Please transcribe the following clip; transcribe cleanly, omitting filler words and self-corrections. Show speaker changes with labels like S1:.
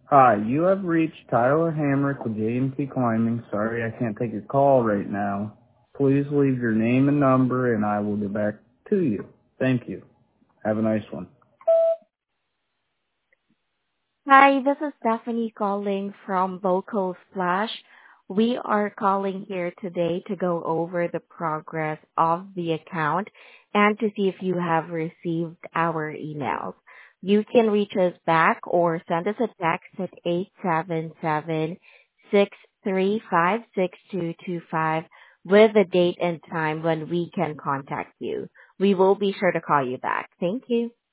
S1: Hi, you have reached Tyler Hamrick with JMT Climbing. Sorry I can't take your call right now. Please leave your name and number and I will get back to you. Thank you. Have a nice one.
S2: Hi, this is Stephanie calling from Vocal Splash. We are calling here today to go over the progress of the account and to see if you have received our emails. You can reach us back or send us a text at 877-635-6225 with the date and time when we can contact you. We will be sure to call you back. Thank you.